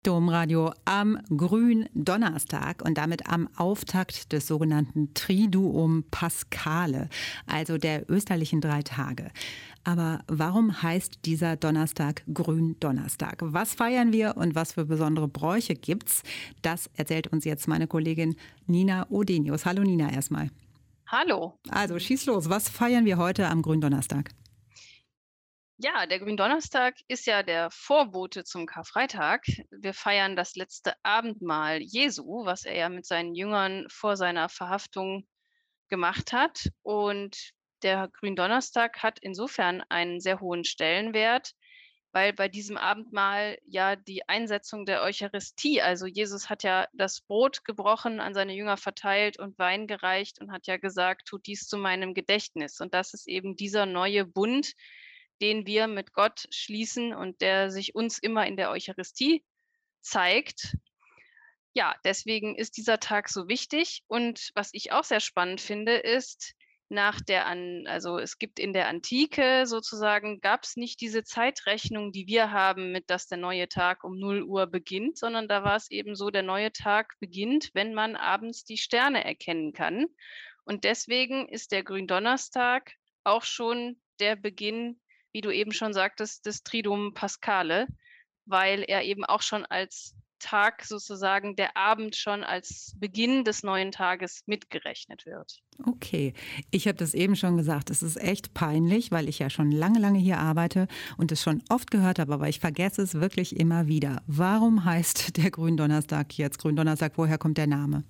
Domradio am Gründonnerstag und damit am Auftakt des sogenannten Triduum Paschale, also der österlichen 3 Tage. Aber warum heißt dieser Donnerstag Gründonnerstag? Was feiern wir und was für besondere Bräuche gibt's? Das erzählt uns jetzt meine Kollegin Nina Odenius. Hallo Nina erstmal. Hallo. Also schieß los, was feiern wir heute am Gründonnerstag? Ja, der Gründonnerstag ist ja der Vorbote zum Karfreitag. Wir feiern das letzte Abendmahl Jesu, was er ja mit seinen Jüngern vor seiner Verhaftung gemacht hat. Und der Gründonnerstag hat insofern einen sehr hohen Stellenwert, weil bei diesem Abendmahl ja die Einsetzung der Eucharistie, also Jesus hat ja das Brot gebrochen, an seine Jünger verteilt und Wein gereicht und hat ja gesagt: „Tut dies zu meinem Gedächtnis.“ Und das ist eben dieser neue Bund, den wir mit Gott schließen und der sich uns immer in der Eucharistie zeigt. Ja, deswegen ist dieser Tag so wichtig. Und was ich auch sehr spannend finde, ist, es gibt in der Antike sozusagen gab es nicht diese Zeitrechnung, die wir haben, mit dass der neue Tag um 0 Uhr beginnt, sondern da war es eben so, der neue Tag beginnt, wenn man abends die Sterne erkennen kann. Und deswegen ist der Gründonnerstag auch schon der Beginn, wie du eben schon sagtest, des Triduum Paschale, weil er eben auch schon als Tag sozusagen der Abend schon als Beginn des neuen Tages mitgerechnet wird. Okay, ich habe das eben schon gesagt, es ist echt peinlich, weil ich ja schon lange, lange hier arbeite und es schon oft gehört habe, aber ich vergesse es wirklich immer wieder. Warum heißt der Gründonnerstag jetzt Gründonnerstag? Woher kommt der Name?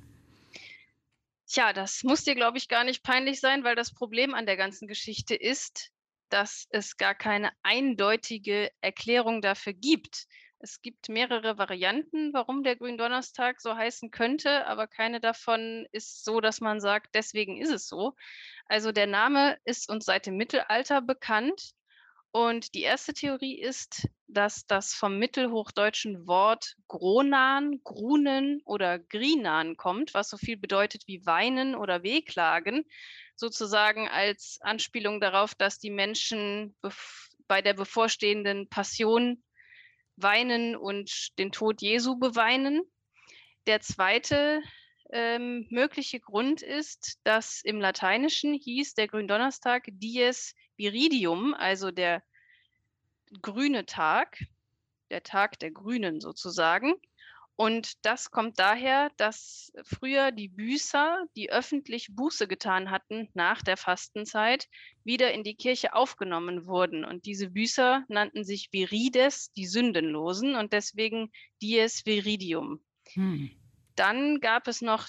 Tja, das muss dir, glaube ich, gar nicht peinlich sein, weil das Problem an der ganzen Geschichte ist, dass es gar keine eindeutige Erklärung dafür gibt. Es gibt mehrere Varianten, warum der Gründonnerstag so heißen könnte, aber keine davon ist so, dass man sagt, deswegen ist es so. Also der Name ist uns seit dem Mittelalter bekannt und die erste Theorie ist, dass das vom mittelhochdeutschen Wort Gronan, Grunen oder Grinan kommt, was so viel bedeutet wie weinen oder wehklagen, sozusagen als Anspielung darauf, dass die Menschen bei der bevorstehenden Passion weinen und den Tod Jesu beweinen. Der zweite mögliche Grund ist, dass im Lateinischen hieß der Gründonnerstag Dies Viridium, also der grüne Tag, der Tag der Grünen sozusagen. Und das kommt daher, dass früher die Büßer, die öffentlich Buße getan hatten nach der Fastenzeit, wieder in die Kirche aufgenommen wurden. Und diese Büßer nannten sich Virides, die Sündenlosen, und deswegen Dies Viridium. Hm. Dann gab es noch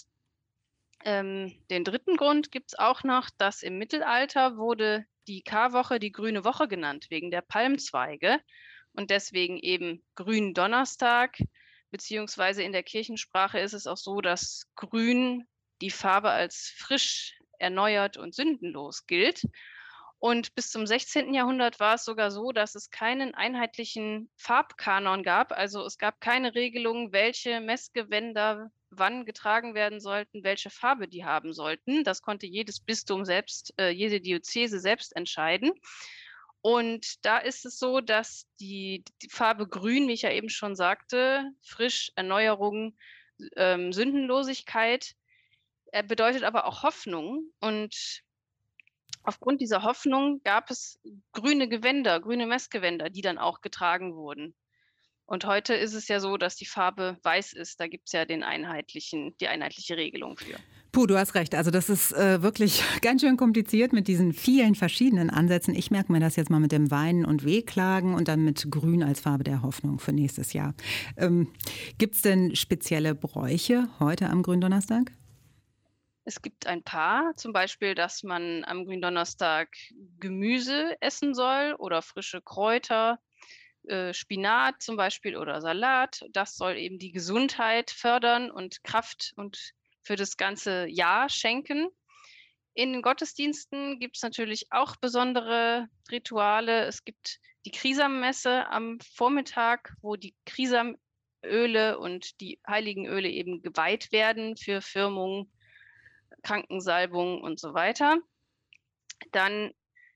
den dritten Grund gibt's auch noch, dass im Mittelalter wurde die Karwoche die grüne Woche genannt, wegen der Palmzweige und deswegen eben Gründonnerstag, beziehungsweise in der Kirchensprache ist es auch so, dass grün die Farbe als frisch, erneuert und sündenlos gilt. Und bis zum 16. Jahrhundert war es sogar so, dass es keinen einheitlichen Farbkanon gab. Also, es gab keine Regelung, welche Messgewänder wann getragen werden sollten, welche Farbe die haben sollten. Das konnte jedes Bistum selbst jede Diözese selbst entscheiden. Und da ist es so, dass die Farbe Grün, wie ich ja eben schon sagte, frisch, Erneuerung, Sündenlosigkeit, bedeutet aber auch Hoffnung. Und aufgrund dieser Hoffnung gab es grüne Gewänder, grüne Messgewänder, die dann auch getragen wurden. Und heute ist es ja so, dass die Farbe weiß ist. Da gibt's ja die einheitliche Regelung für. Puh, du hast recht. Also das ist wirklich ganz schön kompliziert mit diesen vielen verschiedenen Ansätzen. Ich merke mir das jetzt mal mit dem Weinen und Wehklagen und dann mit Grün als Farbe der Hoffnung für nächstes Jahr. Gibt es denn spezielle Bräuche heute am Gründonnerstag? Es gibt ein paar, zum Beispiel, dass man am Gründonnerstag Gemüse essen soll oder frische Kräuter, Spinat zum Beispiel oder Salat. Das soll eben die Gesundheit fördern und Kraft und für das ganze Jahr schenken. In den Gottesdiensten gibt's natürlich auch besondere Rituale. Es gibt die Krisammesse am Vormittag, wo die Krisamöle und die heiligen Öle eben geweiht werden für Firmung, Krankensalbung und so weiter. Dann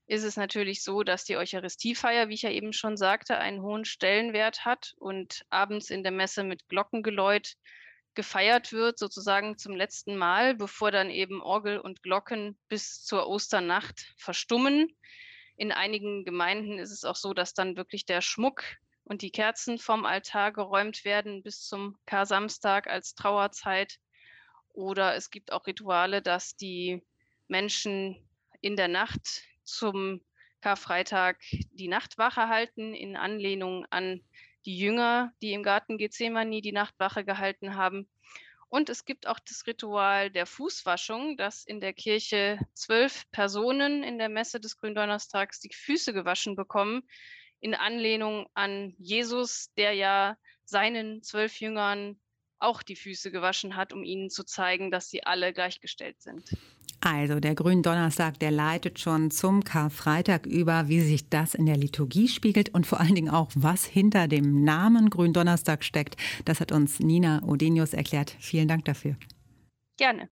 ist es natürlich so, dass die Eucharistiefeier, wie ich ja eben schon sagte, einen hohen Stellenwert hat und abends in der Messe mit Glockengeläut gefeiert wird, sozusagen zum letzten Mal, bevor dann eben Orgel und Glocken bis zur Osternacht verstummen. In einigen Gemeinden ist es auch so, dass dann wirklich der Schmuck und die Kerzen vom Altar geräumt werden bis zum Karsamstag als Trauerzeit. Oder es gibt auch Rituale, dass die Menschen in der Nacht zum Karfreitag die Nachtwache halten, in Anlehnung an die Jünger, die im Garten Gethsemane die Nachtwache gehalten haben. Und es gibt auch das Ritual der Fußwaschung, dass in der Kirche 12 Personen in der Messe des Gründonnerstags die Füße gewaschen bekommen, in Anlehnung an Jesus, der ja seinen 12 Jüngern auch die Füße gewaschen hat, um ihnen zu zeigen, dass sie alle gleichgestellt sind. Also der Gründonnerstag, der leitet schon zum Karfreitag über, wie sich das in der Liturgie spiegelt und vor allen Dingen auch, was hinter dem Namen Gründonnerstag steckt. Das hat uns Nina Odenius erklärt. Vielen Dank dafür. Gerne.